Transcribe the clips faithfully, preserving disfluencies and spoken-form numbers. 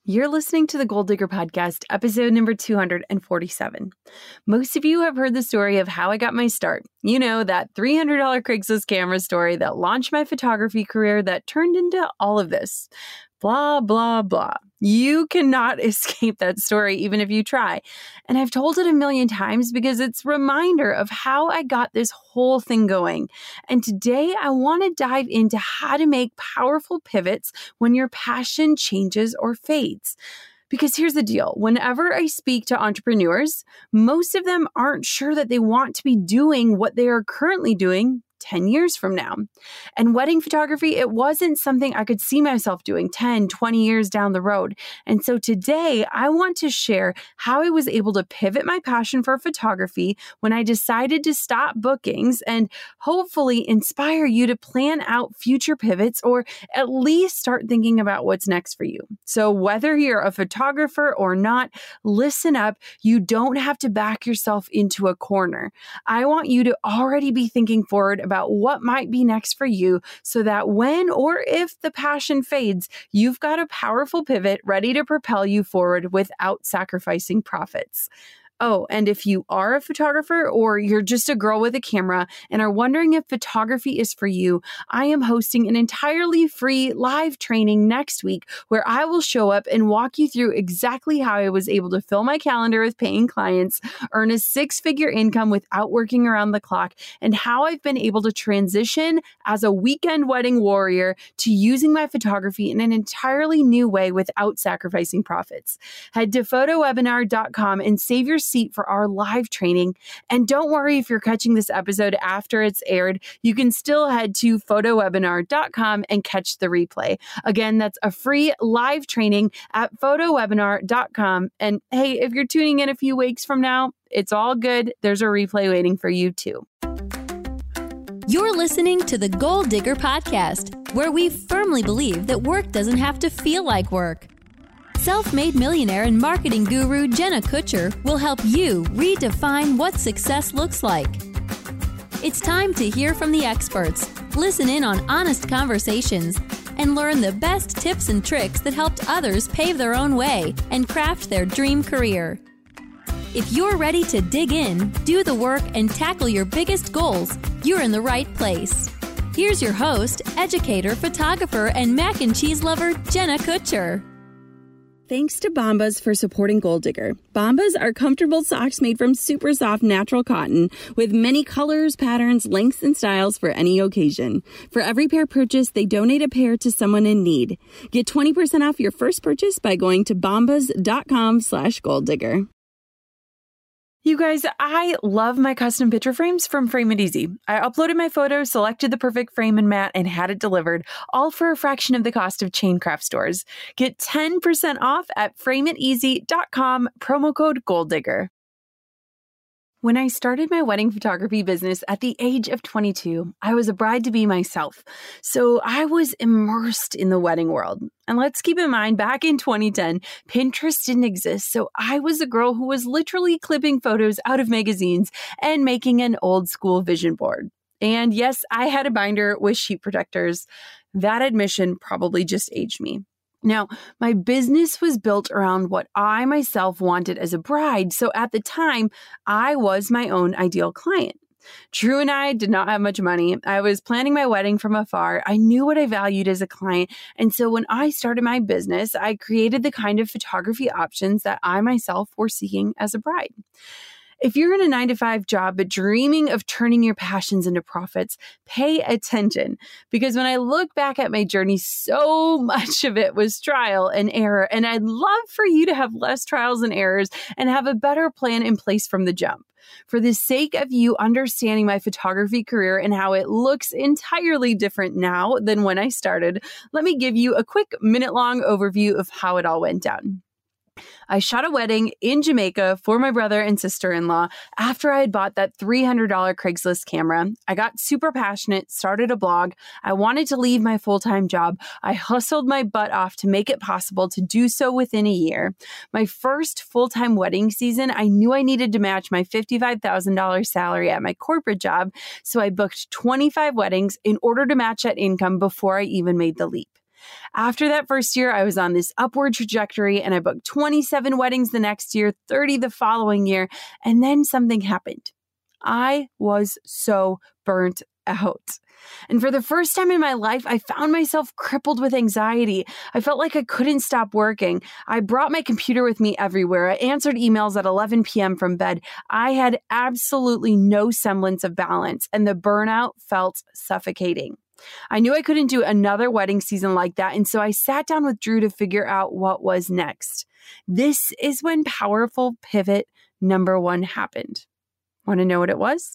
You're listening to the Goal Digger Podcast, episode number two hundred forty-seven. Most of you have heard the story of how I got my start. You know, that three hundred dollars Craigslist camera story that launched my photography career that turned into all of this. Blah, blah, blah. You cannot escape that story even if you try. And I've told it a million times because it's a reminder of how I got this whole thing going. And today I want to dive into how to make powerful pivots when your passion changes or fades. Because here's the deal. Whenever I speak to entrepreneurs, most of them aren't sure that they want to be doing what they are currently doing ten years from now. And wedding photography, it wasn't something I could see myself doing ten, twenty years down the road. And so today I want to share how I was able to pivot my passion for photography when I decided to stop bookings and hopefully inspire you to plan out future pivots or at least start thinking about what's next for you. So whether you're a photographer or not, listen up. You don't have to back yourself into a corner. I want you to already be thinking forward about what might be next for you so that when or if the passion fades, you've got a powerful pivot ready to propel you forward without sacrificing profits. Oh, and if you are a photographer or you're just a girl with a camera and are wondering if photography is for you, I am hosting an entirely free live training next week where I will show up and walk you through exactly how I was able to fill my calendar with paying clients, earn a six-figure income without working around the clock, and how I've been able to transition as a weekend wedding warrior to using my photography in an entirely new way without sacrificing profits. Head to photo webinar dot com and save your seat for our live training. And don't worry if you're catching this episode after it's aired, you can still head to photo webinar dot com and catch the replay. Again, that's a free live training at photo webinar dot com. And hey, if you're tuning in a few weeks from now, it's all good. There's a replay waiting for you too. You're listening to the Goal Digger Podcast, where we firmly believe that work doesn't have to feel like work. Self-made millionaire and marketing guru Jenna Kutcher will help you redefine what success looks like. It's time to hear from the experts, listen in on honest conversations, and learn the best tips and tricks that helped others pave their own way and craft their dream career. If you're ready to dig in, do the work, and tackle your biggest goals, you're in the right place. Here's your host, educator, photographer, and mac and cheese lover, Jenna Kutcher. Thanks to Bombas for supporting Goal Digger. Bombas are comfortable socks made from super soft natural cotton with many colors, patterns, lengths, and styles for any occasion. For every pair purchased, they donate a pair to someone in need. Get twenty percent off your first purchase by going to bombas dot com slash goal digger. You guys, I love my custom picture frames from Frame It Easy. I uploaded my photos, selected the perfect frame and mat, and had it delivered, all for a fraction of the cost of chain craft stores. Get ten percent off at frame it easy dot com, promo code GOALDIGGER. When I started my wedding photography business at the age of twenty-two, I was a bride-to-be myself, so I was immersed in the wedding world. And let's keep in mind, back in twenty ten, Pinterest didn't exist, so I was a girl who was literally clipping photos out of magazines and making an old-school vision board. And yes, I had a binder with sheet protectors. That admission probably just aged me. Now, my business was built around what I myself wanted as a bride, so at the time, I was my own ideal client. Drew and I did not have much money. I was planning my wedding from afar. I knew what I valued as a client, and so when I started my business, I created the kind of photography options that I myself were seeking as a bride. If you're in a nine to five job but dreaming of turning your passions into profits, pay attention. Because when I look back at my journey, so much of it was trial and error. And I'd love for you to have less trials and errors and have a better plan in place from the jump. For the sake of you understanding my photography career and how it looks entirely different now than when I started, let me give you a quick minute-long overview of how it all went down. I shot a wedding in Jamaica for my brother and sister-in-law after I had bought that three hundred dollars Craigslist camera. I got super passionate, started a blog. I wanted to leave my full-time job. I hustled my butt off to make it possible to do so within a year. My first full-time wedding season, I knew I needed to match my fifty-five thousand dollars salary at my corporate job, so I booked twenty-five weddings in order to match that income before I even made the leap. After that first year, I was on this upward trajectory and I booked twenty-seven weddings the next year, thirty the following year, and then something happened. I was so burnt out. And for the first time in my life, I found myself crippled with anxiety. I felt like I couldn't stop working. I brought my computer with me everywhere. I answered emails at eleven p.m. from bed. I had absolutely no semblance of balance, and the burnout felt suffocating. I knew I couldn't do another wedding season like that, and so I sat down with Drew to figure out what was next. This is when powerful pivot number one happened. Want to know what it was?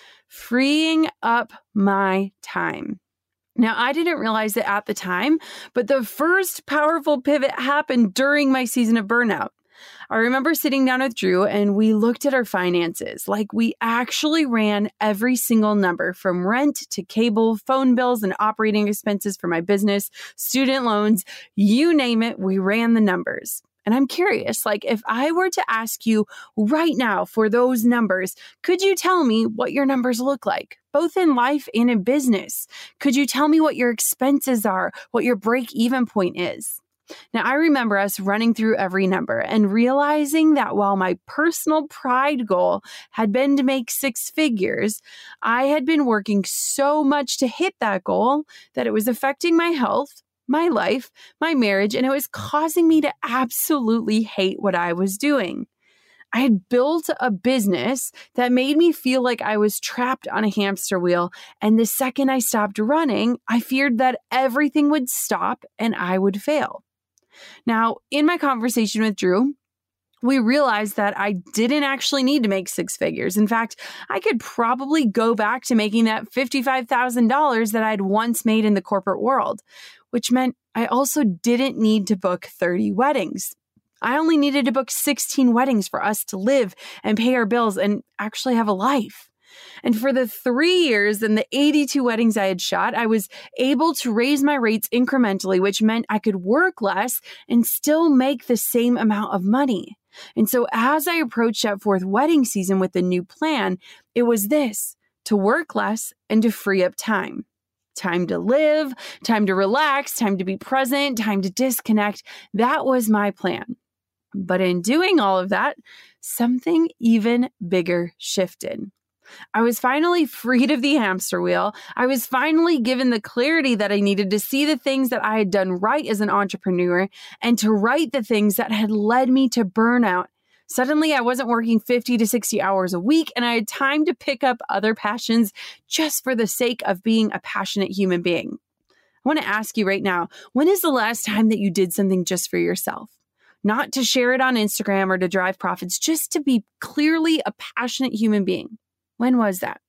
Freeing up my time. Now, I didn't realize it at the time, but the first powerful pivot happened during my season of burnout. I remember sitting down with Drew and we looked at our finances. Like, we actually ran every single number from rent to cable, phone bills, and operating expenses for my business, student loans, you name it, we ran the numbers. And I'm curious, like, if I were to ask you right now for those numbers, could you tell me what your numbers look like, both in life and in business? Could you tell me what your expenses are, what your break-even point is? Now, I remember us running through every number and realizing that while my personal pride goal had been to make six figures, I had been working so much to hit that goal that it was affecting my health, my life, my marriage, and it was causing me to absolutely hate what I was doing. I had built a business that made me feel like I was trapped on a hamster wheel, and the second I stopped running, I feared that everything would stop and I would fail. Now, in my conversation with Drew, we realized that I didn't actually need to make six figures. In fact, I could probably go back to making that fifty-five thousand dollars that I'd once made in the corporate world, which meant I also didn't need to book thirty weddings. I only needed to book sixteen weddings for us to live and pay our bills and actually have a life. And for the three years and the eighty-two weddings I had shot, I was able to raise my rates incrementally, which meant I could work less and still make the same amount of money. And so as I approached that fourth wedding season with the new plan, it was this: to work less and to free up time. Time to live, time to relax, time to be present, time to disconnect. That was my plan. But in doing all of that, something even bigger shifted. I was finally freed of the hamster wheel. I was finally given the clarity that I needed to see the things that I had done right as an entrepreneur and to right the things that had led me to burnout. Suddenly, I wasn't working fifty to sixty hours a week, and I had time to pick up other passions just for the sake of being a passionate human being. I want to ask you right now, when is the last time that you did something just for yourself? Not to share it on Instagram or to drive profits, just to be clearly a passionate human being. When was that?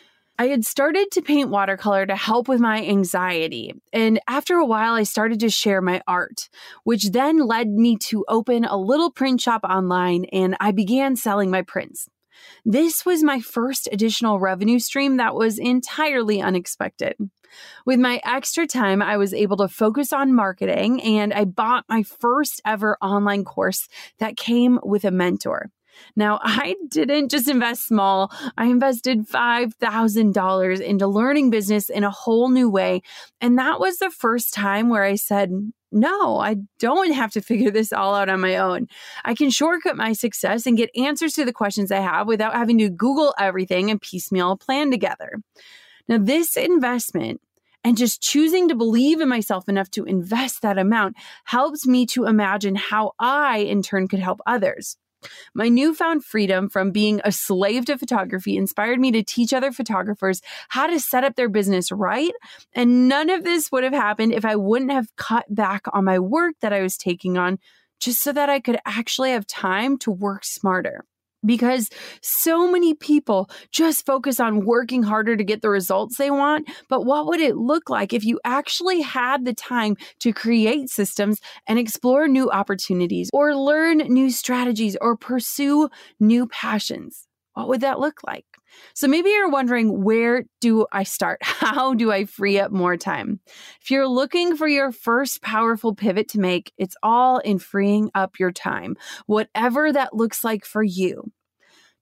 I had started to paint watercolor to help with my anxiety. And after a while, I started to share my art, which then led me to open a little print shop online, and I began selling my prints. This was my first additional revenue stream that was entirely unexpected. With my extra time, I was able to focus on marketing, and I bought my first ever online course that came with a mentor. Now, I didn't just invest small. I invested five thousand dollars into learning business in a whole new way. And that was the first time where I said, no, I don't have to figure this all out on my own. I can shortcut my success and get answers to the questions I have without having to Google everything and piecemeal a plan together. Now, this investment and just choosing to believe in myself enough to invest that amount helps me to imagine how I, in turn, could help others. My newfound freedom from being a slave to photography inspired me to teach other photographers how to set up their business right. And none of this would have happened if I wouldn't have cut back on my work that I was taking on just so that I could actually have time to work smarter. Because so many people just focus on working harder to get the results they want. But what would it look like if you actually had the time to create systems and explore new opportunities or learn new strategies or pursue new passions? What would that look like? So maybe you're wondering, where do I start? How do I free up more time? If you're looking for your first powerful pivot to make, it's all in freeing up your time, whatever that looks like for you.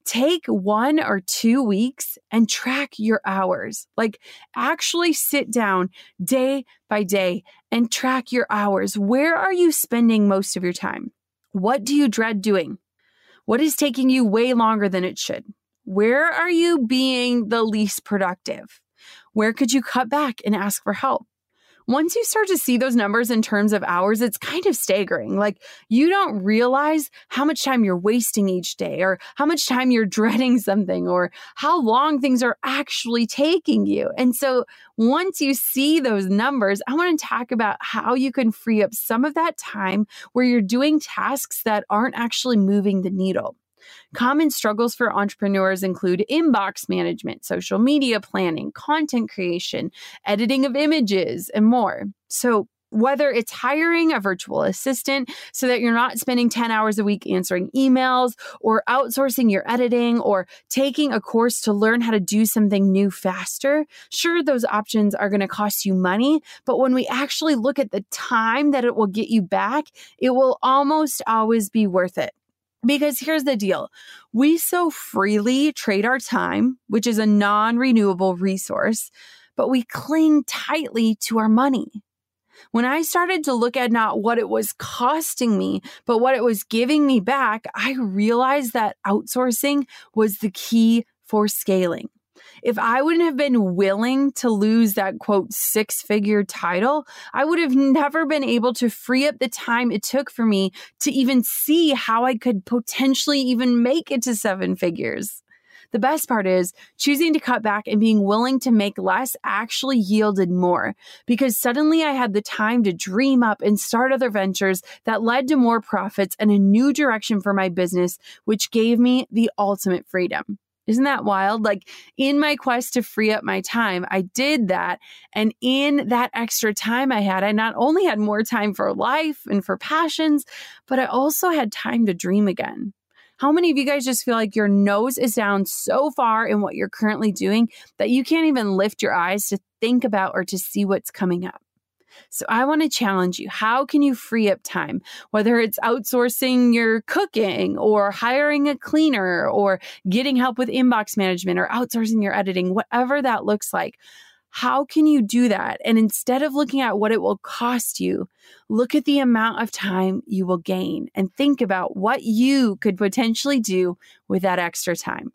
take one or two weeks and track your hours. Like actually sit down day by day and track your hours. Where are you spending most of your time? What do you dread doing? What is taking you way longer than it should? Where are you being the least productive? Where could you cut back and ask for help? Once you start to see those numbers in terms of hours, it's kind of staggering. Like you don't realize how much time you're wasting each day or how much time you're dreading something or how long things are actually taking you. And so once you see those numbers, I want to talk about how you can free up some of that time where you're doing tasks that aren't actually moving the needle. Common struggles for entrepreneurs include inbox management, social media planning, content creation, editing of images, and more. So whether it's hiring a virtual assistant so that you're not spending ten hours a week answering emails, or outsourcing your editing, or taking a course to learn how to do something new faster, sure, those options are going to cost you money, but when we actually look at the time that it will get you back, it will almost always be worth it. Because here's the deal. We so freely trade our time, which is a non-renewable resource, but we cling tightly to our money. When I started to look at not what it was costing me, but what it was giving me back, I realized that outsourcing was the key for scaling. If I wouldn't have been willing to lose that quote six-figure title, I would have never been able to free up the time it took for me to even see how I could potentially even make it to seven figures. The best part is choosing to cut back and being willing to make less actually yielded more, because suddenly I had the time to dream up and start other ventures that led to more profits and a new direction for my business, which gave me the ultimate freedom. Isn't that wild? Like in my quest to free up my time, I did that. And in that extra time I had, I not only had more time for life and for passions, but I also had time to dream again. How many of you guys just feel like your nose is down so far in what you're currently doing that you can't even lift your eyes to think about or to see what's coming up? So I want to challenge you. How can you free up time? Whether it's outsourcing your cooking or hiring a cleaner or getting help with inbox management or outsourcing your editing, whatever that looks like. How can you do that? And instead of looking at what it will cost you, look at the amount of time you will gain and think about what you could potentially do with that extra time.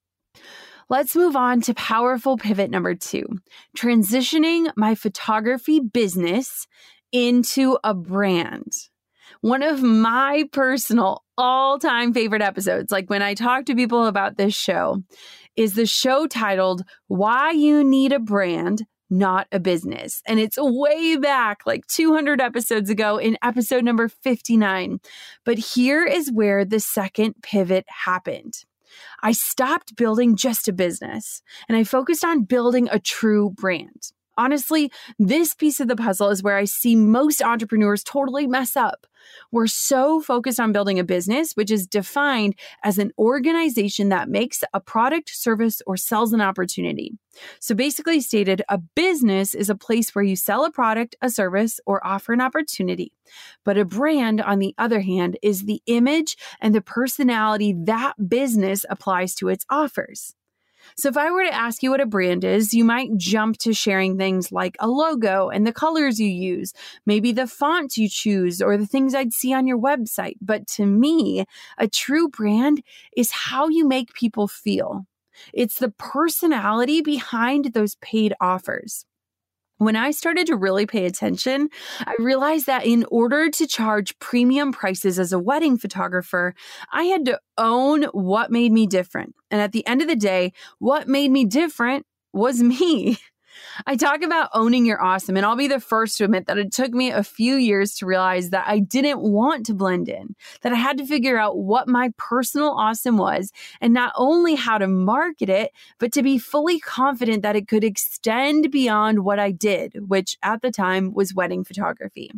Let's move on to powerful pivot number two, transitioning my photography business into a brand. One of my personal all-time favorite episodes, like when I talk to people about this show, is the show titled Why You Need a Brand, Not a Business. And it's way back, like two hundred episodes ago in episode number fifty-nine. But here is where the second pivot happened. I stopped building just a business and I focused on building a true brand. Honestly, this piece of the puzzle is where I see most entrepreneurs totally mess up. We're so focused on building a business, which is defined as an organization that makes a product, service, or sells an opportunity. So basically stated, a business is a place where you sell a product, a service, or offer an opportunity. But a brand, on the other hand, is the image and the personality that business applies to its offers. So if I were to ask you what a brand is, you might jump to sharing things like a logo and the colors you use, maybe the fonts you choose, or the things I'd see on your website. But to me, a true brand is how you make people feel. It's the personality behind those paid offers. When I started to really pay attention, I realized that in order to charge premium prices as a wedding photographer, I had to own what made me different. And at the end of the day, what made me different was me. I talk about owning your awesome, and I'll be the first to admit that it took me a few years to realize that I didn't want to blend in, that I had to figure out what my personal awesome was, and not only how to market it, but to be fully confident that it could extend beyond what I did, which at the time was wedding photography.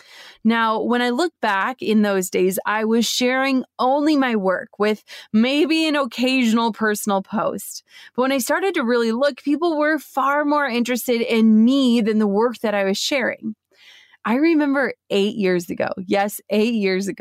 Now, when I look back in those days, I was sharing only my work with maybe an occasional personal post. But when I started to really look, people were far more interested in me than the work that I was sharing. I remember eight years ago, yes, eight years ago,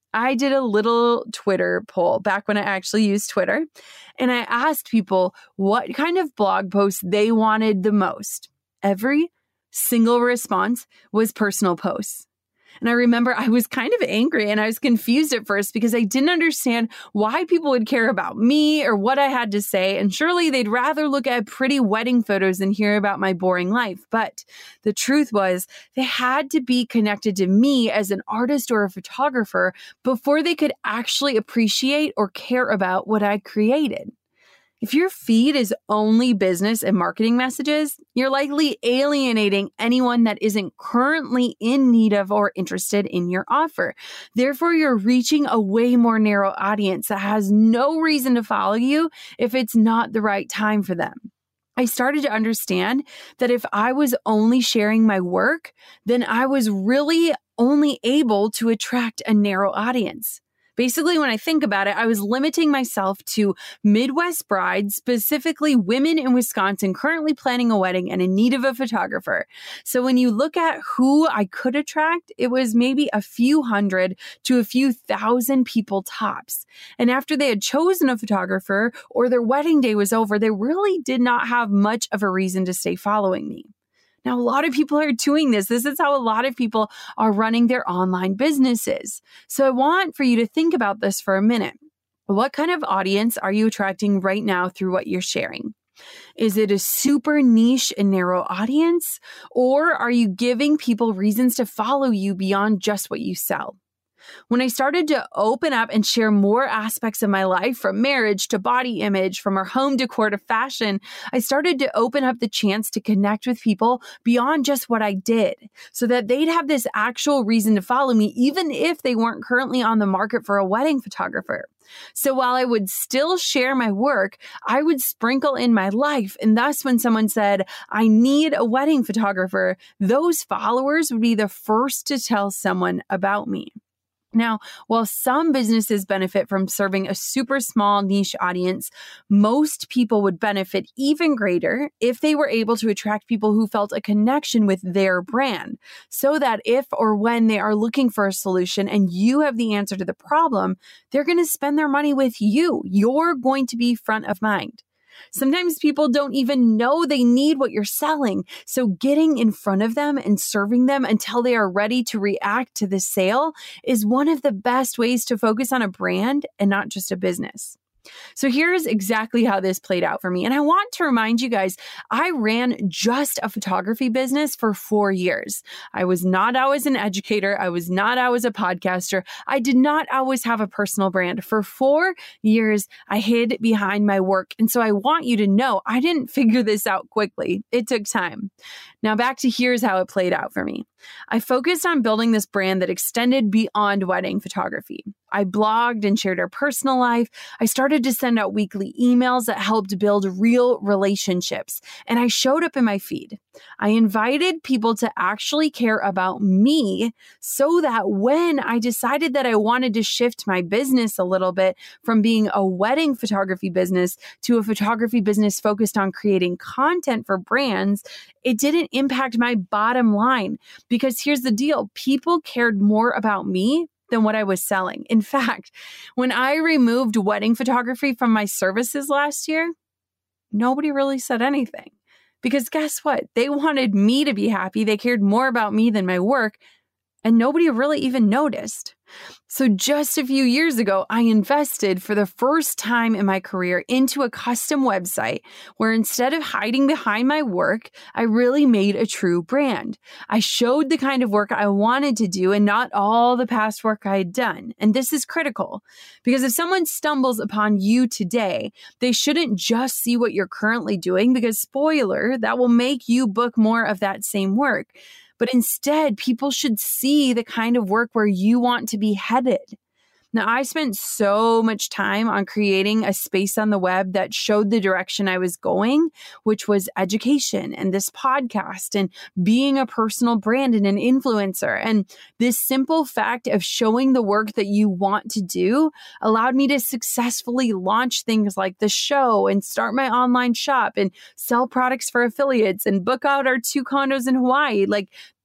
I did a little Twitter poll back when I actually used Twitter, and I asked people what kind of blog posts they wanted the most. Every single response was personal posts. And I remember I was kind of angry and I was confused at first because I didn't understand why people would care about me or what I had to say. And surely they'd rather look at pretty wedding photos than hear about my boring life. But the truth was they had to be connected to me as an artist or a photographer before they could actually appreciate or care about what I created. If your feed is only business and marketing messages, you're likely alienating anyone that isn't currently in need of or interested in your offer. Therefore, you're reaching a way more narrow audience that has no reason to follow you if it's not the right time for them. I started to understand that if I was only sharing my work, then I was really only able to attract a narrow audience. Basically, when I think about it, I was limiting myself to Midwest brides, specifically women in Wisconsin currently planning a wedding and in need of a photographer. So when you look at who I could attract, it was maybe a few hundred to a few thousand people tops. And after they had chosen a photographer or their wedding day was over, they really did not have much of a reason to stay following me. Now, a lot of people are doing this. This is how a lot of people are running their online businesses. So I want for you to think about this for a minute. What kind of audience are you attracting right now through what you're sharing? Is it a super niche and narrow audience? Or are you giving people reasons to follow you beyond just what you sell? When I started to open up and share more aspects of my life, from marriage to body image, from our home decor to fashion, I started to open up the chance to connect with people beyond just what I did, so that they'd have this actual reason to follow me, even if they weren't currently on the market for a wedding photographer. So while I would still share my work, I would sprinkle in my life. And thus, when someone said, I need a wedding photographer, those followers would be the first to tell someone about me. Now, while some businesses benefit from serving a super small niche audience, most people would benefit even greater if they were able to attract people who felt a connection with their brand, so that if or when they are looking for a solution and you have the answer to the problem, they're going to spend their money with you. You're going to be front of mind. Sometimes people don't even know they need what you're selling. So getting in front of them and serving them until they are ready to react to the sale is one of the best ways to focus on a brand and not just a business. So here's exactly how this played out for me. And I want to remind you guys, I ran just a photography business for four years. I was not always an educator. I was not always a podcaster. I did not always have a personal brand. For four years, I hid behind my work. And so I want you to know I didn't figure this out quickly. It took time. Now back to here's how it played out for me. I focused on building this brand that extended beyond wedding photography. I blogged and shared our personal life. I started to send out weekly emails that helped build real relationships. And I showed up in my feed. I invited people to actually care about me so that when I decided that I wanted to shift my business a little bit from being a wedding photography business to a photography business focused on creating content for brands, it didn't impact my bottom line. Because here's the deal, people cared more about me than what I was selling. In fact, when I removed wedding photography from my services last year, nobody really said anything. Because guess what? They wanted me to be happy. They cared more about me than my work. And nobody really even noticed. So just a few years ago, I invested for the first time in my career into a custom website where instead of hiding behind my work, I really made a true brand. I showed the kind of work I wanted to do and not all the past work I had done. And this is critical because if someone stumbles upon you today, they shouldn't just see what you're currently doing because, spoiler, that will make you book more of that same work. But instead, people should see the kind of work where you want to be headed. Now, I spent so much time on creating a space on the web that showed the direction I was going, which was education and this podcast and being a personal brand and an influencer. And this simple fact of showing the work that you want to do allowed me to successfully launch things like the show and start my online shop and sell products for affiliates and book out our two condos in Hawaii. Like,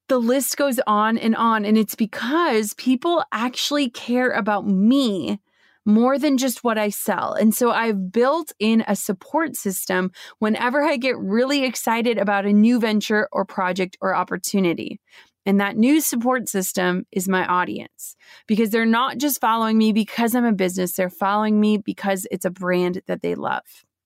The list goes on and on. And it's because people actually care about me more than just what I sell. And so I've built in a support system whenever I get really excited about a new venture or project or opportunity. And that new support system is my audience, because they're not just following me because I'm a business. They're following me because it's a brand that they love.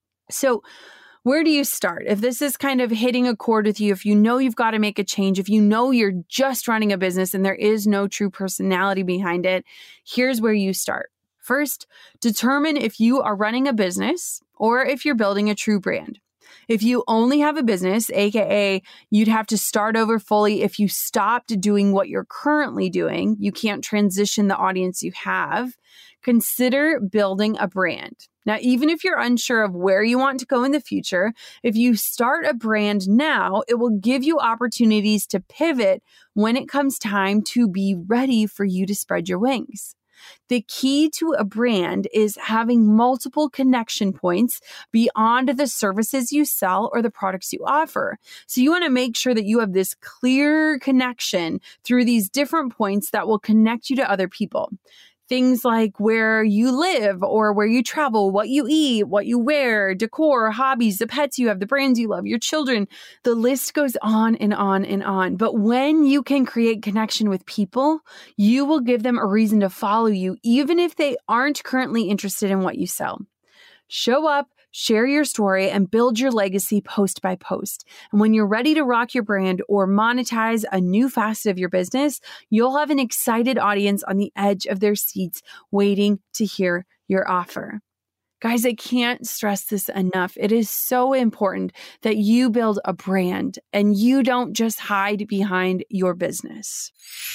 So where do you start? If this is kind of hitting a chord with you, if you know you've got to make a change, if you know you're just running a business and there is no true personality behind it, here's where you start. First, determine if you are running a business or if you're building a true brand. If you only have a business, aka you'd have to start over fully if you stopped doing what you're currently doing, you can't transition the audience you have, consider building a brand. Now, even if you're unsure of where you want to go in the future, if you start a brand now, it will give you opportunities to pivot when it comes time to be ready for you to spread your wings. The key to a brand is having multiple connection points beyond the services you sell or the products you offer. So you want to make sure that you have this clear connection through these different points that will connect you to other people. Things like where you live or where you travel, what you eat, what you wear, decor, hobbies, the pets you have, the brands you love, your children. The list goes on and on and on. But when you can create connection with people, you will give them a reason to follow you, even if they aren't currently interested in what you sell. Show up, share your story, and build your legacy post by post. And when you're ready to rock your brand or monetize a new facet of your business, you'll have an excited audience on the edge of their seats waiting to hear your offer. Guys, I can't stress this enough. It is so important that you build a brand and you don't just hide behind your business.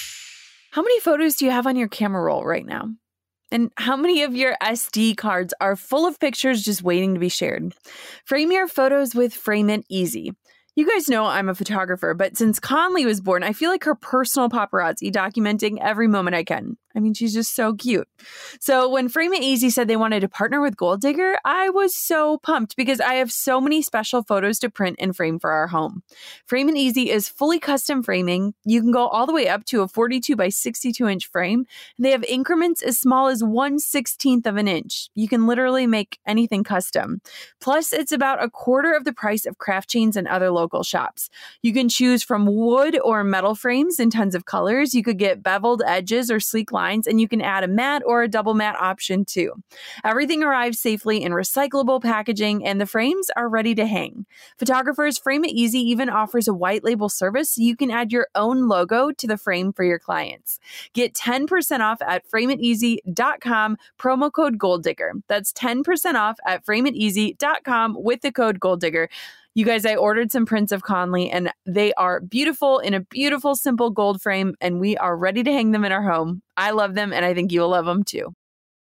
How many photos do you have on your camera roll right now? And how many of your S D cards are full of pictures just waiting to be shared? Frame your photos with Frame It Easy. You guys know I'm a photographer, but since Conley was born, I feel like her personal paparazzi documenting every moment I can. I mean, she's just so cute. So when Frame It Easy said they wanted to partner with Goal Digger, I was so pumped because I have so many special photos to print and frame for our home. Frame It Easy is fully custom framing. You can go all the way up to a forty-two by sixty-two inch frame. And they have increments as small as one sixteenth of an inch. You can literally make anything custom. Plus, it's about a quarter of the price of craft chains and other local shops. You can choose from wood or metal frames in tons of colors. You could get beveled edges or sleek lines, and you can add a matte or a double matte option too. Everything arrives safely in recyclable packaging, and the frames are ready to hang. Photographers, Frame It Easy even offers a white label service so you can add your own logo to the frame for your clients. Get ten percent off at frame it easy dot com, promo code Goal Digger. That's ten percent off at frame it easy dot com with the code Goal Digger. You guys, I ordered some prints of Conley and they are beautiful in a beautiful, simple gold frame, and we are ready to hang them in our home. I love them and I think you'll love them too.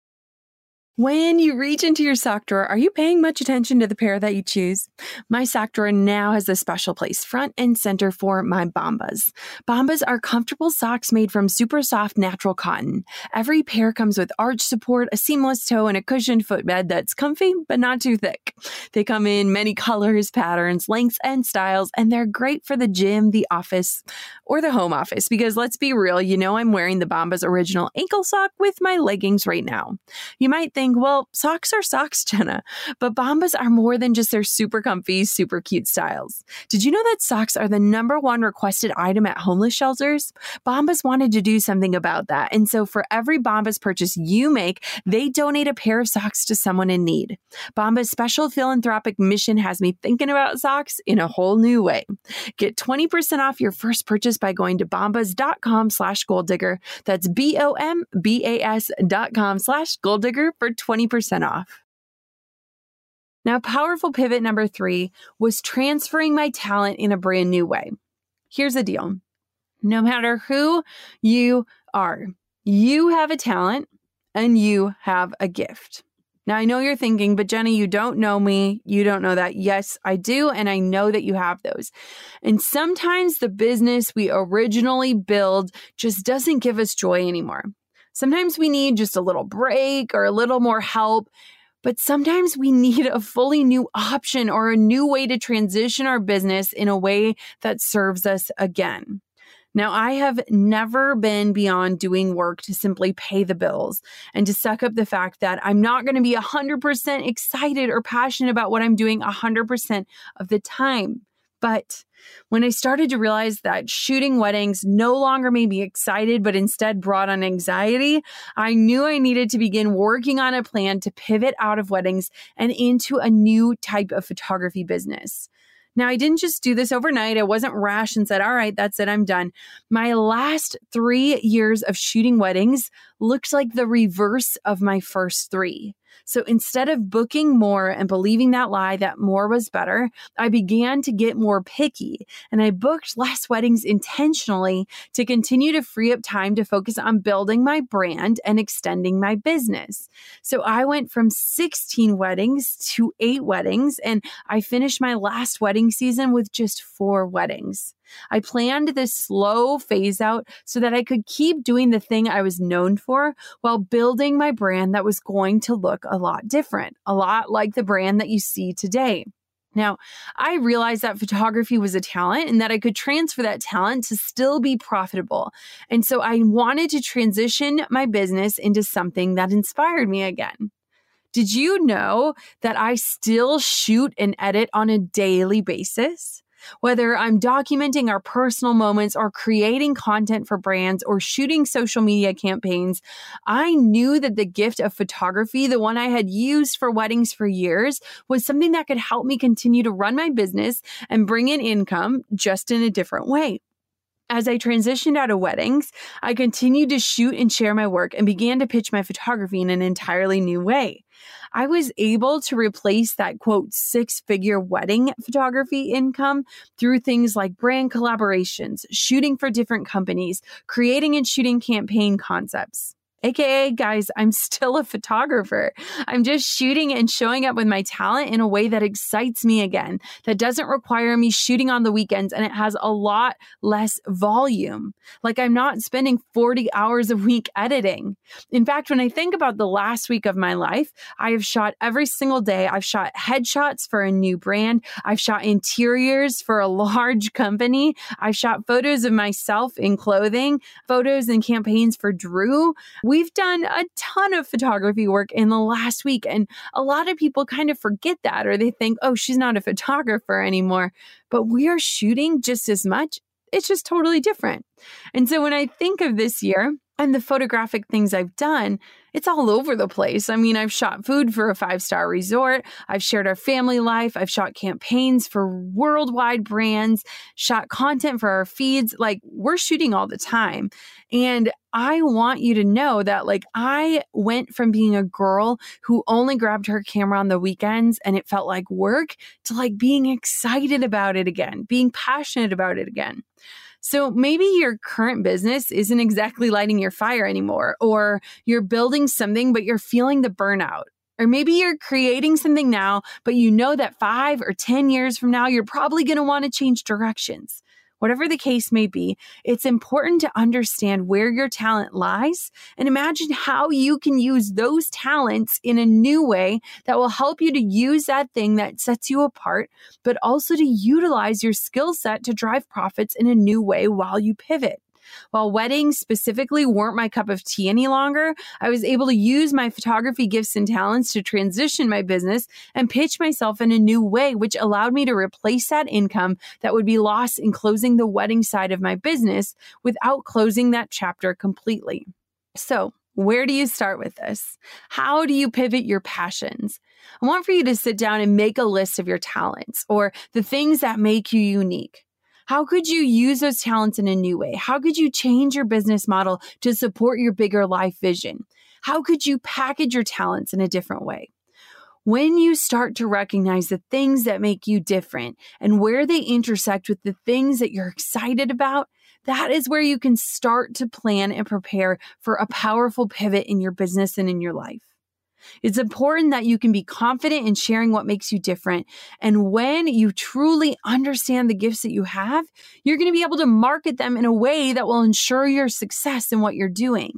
When you reach into your sock drawer, are you paying much attention to the pair that you choose? My sock drawer now has a special place front and center for my Bombas. Bombas are comfortable socks made from super soft natural cotton. Every pair comes with arch support, a seamless toe, and a cushioned footbed that's comfy but not too thick. They come in many colors, patterns, lengths, and styles, and they're great for the gym, the office, or the home office because let's be real, you know I'm wearing the Bombas original ankle sock with my leggings right now. You might think, well, socks are socks, Jenna, but Bombas are more than just their super comfy, super cute styles. Did you know that socks are the number one requested item at homeless shelters? Bombas wanted to do something about that. And so for every Bombas purchase you make, they donate a pair of socks to someone in need. Bombas' special philanthropic mission has me thinking about socks in a whole new way. Get twenty percent off your first purchase by going to bombas.com slash goal digger. That's B-O-M-B-A-S dot com slash goal digger for twenty percent off. Now, powerful pivot number three was transferring my talent in a brand new way. Here's the deal. No matter who you are, you have a talent and you have a gift. Now, I know you're thinking, but Jenny, you don't know me. You don't know that. Yes, I do. And I know that you have those. And sometimes the business we originally build just doesn't give us joy anymore. Sometimes we need just a little break or a little more help. But sometimes we need a fully new option or a new way to transition our business in a way that serves us again. Now, I have never been beyond doing work to simply pay the bills and to suck up the fact that I'm not going to be one hundred percent excited or passionate about what I'm doing one hundred percent of the time. But when I started to realize that shooting weddings no longer made me excited, but instead brought on anxiety, I knew I needed to begin working on a plan to pivot out of weddings and into a new type of photography business. Now, I didn't just do this overnight. I wasn't rash and said, all right, that's it, I'm done. My last three years of shooting weddings looked like the reverse of my first three. So instead of booking more and believing that lie that more was better, I began to get more picky and I booked less weddings intentionally to continue to free up time to focus on building my brand and extending my business. So I went from sixteen weddings to eight weddings, and I finished my last wedding season with just four weddings. I planned this slow phase out so that I could keep doing the thing I was known for while building my brand that was going to look a lot different, a lot like the brand that you see today. Now, I realized that photography was a talent and that I could transfer that talent to still be profitable. And so I wanted to transition my business into something that inspired me again. Did you know that I still shoot and edit on a daily basis? Whether I'm documenting our personal moments or creating content for brands or shooting social media campaigns, I knew that the gift of photography, the one I had used for weddings for years, was something that could help me continue to run my business and bring in income just in a different way. As I transitioned out of weddings, I continued to shoot and share my work and began to pitch my photography in an entirely new way. I was able to replace that, quote, six-figure wedding photography income through things like brand collaborations, shooting for different companies, creating and shooting campaign concepts. A K A, guys, I'm still a photographer. I'm just shooting and showing up with my talent in a way that excites me again, that doesn't require me shooting on the weekends, and it has a lot less volume. Like, I'm not spending forty hours a week editing. In fact, when I think about the last week of my life, I have shot every single day. I've shot headshots for a new brand. I've shot interiors for a large company. I've shot photos of myself in clothing, photos and campaigns for Drew. We've done a ton of photography work in the last week, and a lot of people kind of forget that, or they think, oh, she's not a photographer anymore. But we are shooting just as much. It's just totally different. And so when I think of this year and the photographic things I've done, it's all over the place. I mean, I've shot food for a five-star resort. I've shared our family life. I've shot campaigns for worldwide brands, shot content for our feeds. Like, we're shooting all the time. And I want you to know that, like, I went from being a girl who only grabbed her camera on the weekends and it felt like work to like being excited about it again, being passionate about it again. So maybe your current business isn't exactly lighting your fire anymore, or you're building something, but you're feeling the burnout. Or maybe you're creating something now, but you know that five or ten years from now, you're probably going to want to change directions. Whatever the case may be, it's important to understand where your talent lies and imagine how you can use those talents in a new way that will help you to use that thing that sets you apart, but also to utilize your skill set to drive profits in a new way while you pivot. While weddings specifically weren't my cup of tea any longer, I was able to use my photography gifts and talents to transition my business and pitch myself in a new way, which allowed me to replace that income that would be lost in closing the wedding side of my business without closing that chapter completely. So, where do you start with this? How do you pivot your passions? I want for you to sit down and make a list of your talents or the things that make you unique. How could you use those talents in a new way? How could you change your business model to support your bigger life vision? How could you package your talents in a different way? When you start to recognize the things that make you different and where they intersect with the things that you're excited about, that is where you can start to plan and prepare for a powerful pivot in your business and in your life. It's important that you can be confident in sharing what makes you different. And when you truly understand the gifts that you have, you're going to be able to market them in a way that will ensure your success in what you're doing.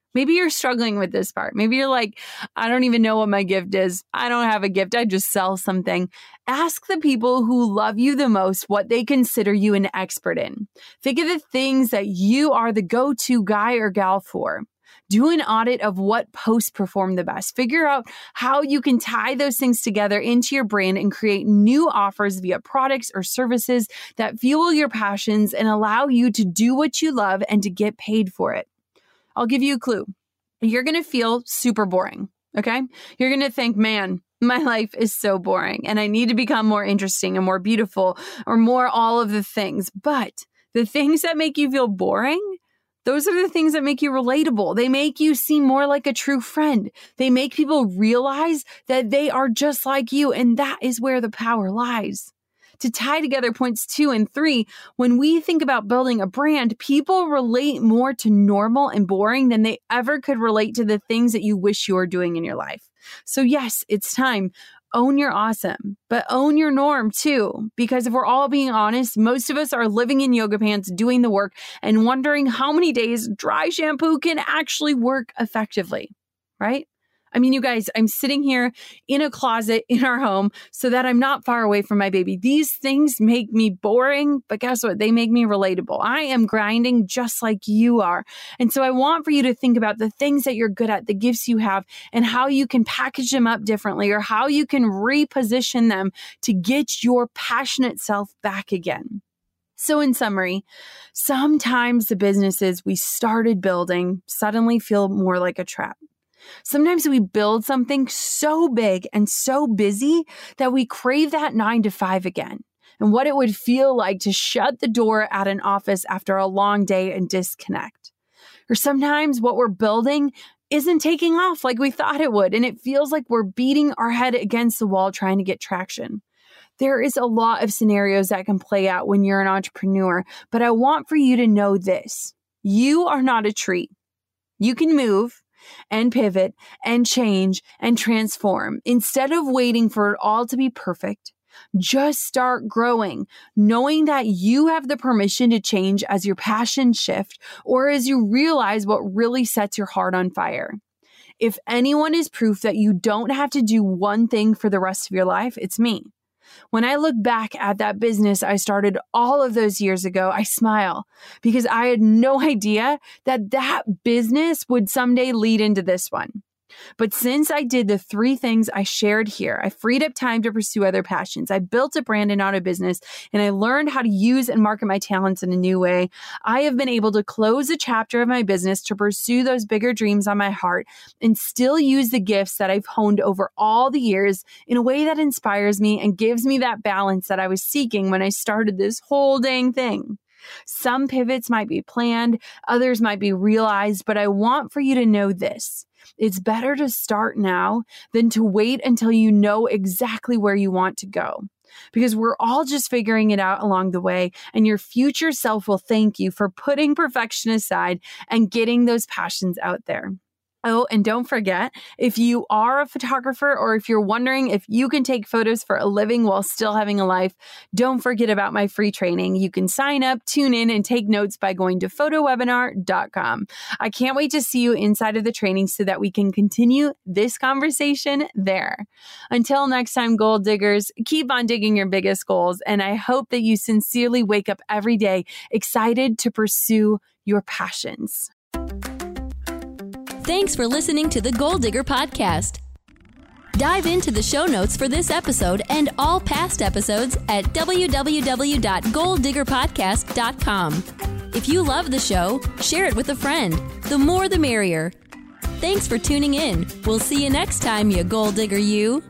Maybe you're struggling with this part. Maybe you're like, I don't even know what my gift is. I don't have a gift. I just sell something. Ask the people who love you the most what they consider you an expert in. Think of the things that you are the go-to guy or gal for. Do an audit of what posts perform the best. Figure out how you can tie those things together into your brand and create new offers via products or services that fuel your passions and allow you to do what you love and to get paid for it. I'll give you a clue. You're going to feel super boring, okay? You're going to think, man, my life is so boring and I need to become more interesting and more beautiful or more all of the things. But the things that make you feel boring, those are the things that make you relatable. They make you seem more like a true friend. They make people realize that they are just like you, and that is where the power lies. To tie together points two and three, when we think about building a brand, people relate more to normal and boring than they ever could relate to the things that you wish you were doing in your life. So yes, it's time. Own your awesome, but own your norm too. Because if we're all being honest, most of us are living in yoga pants, doing the work, and wondering how many days dry shampoo can actually work effectively, right? I mean, you guys, I'm sitting here in a closet in our home so that I'm not far away from my baby. These things make me boring, but guess what? They make me relatable. I am grinding just like you are. And so I want for you to think about the things that you're good at, the gifts you have, and how you can package them up differently or how you can reposition them to get your passionate self back again. So in summary, sometimes the businesses we started building suddenly feel more like a trap. Sometimes we build something so big and so busy that we crave that nine to five again and what it would feel like to shut the door at an office after a long day and disconnect. Or sometimes what we're building isn't taking off like we thought it would, and it feels like we're beating our head against the wall trying to get traction. There is a lot of scenarios that can play out when you're an entrepreneur, but I want for you to know this. You are not a tree. You can move and pivot and change and transform. Instead of waiting for it all to be perfect, just start growing, knowing that you have the permission to change as your passions shift or as you realize what really sets your heart on fire. If anyone is proof that you don't have to do one thing for the rest of your life, it's me. When I look back at that business I started all of those years ago, I smile because I had no idea that that business would someday lead into this one. But since I did the three things I shared here, I freed up time to pursue other passions. I built a brand and not a business, and I learned how to use and market my talents in a new way. I have been able to close a chapter of my business to pursue those bigger dreams on my heart and still use the gifts that I've honed over all the years in a way that inspires me and gives me that balance that I was seeking when I started this whole dang thing. Some pivots might be planned, others might be realized, but I want for you to know this. It's better to start now than to wait until you know exactly where you want to go. Because we're all just figuring it out along the way, and your future self will thank you for putting perfection aside and getting those passions out there. Oh, and don't forget, if you are a photographer or if you're wondering if you can take photos for a living while still having a life, don't forget about my free training. You can sign up, tune in, and take notes by going to photo webinar dot com. I can't wait to see you inside of the training so that we can continue this conversation there. Until next time, goal diggers, keep on digging your biggest goals, and I hope that you sincerely wake up every day excited to pursue your passions. Thanks for listening to the Goal Digger Podcast. Dive into the show notes for this episode and all past episodes at w w w dot goal digger podcast dot com. If you love the show, share it with a friend. The more the merrier. Thanks for tuning in. We'll see you next time, you Goal Digger you.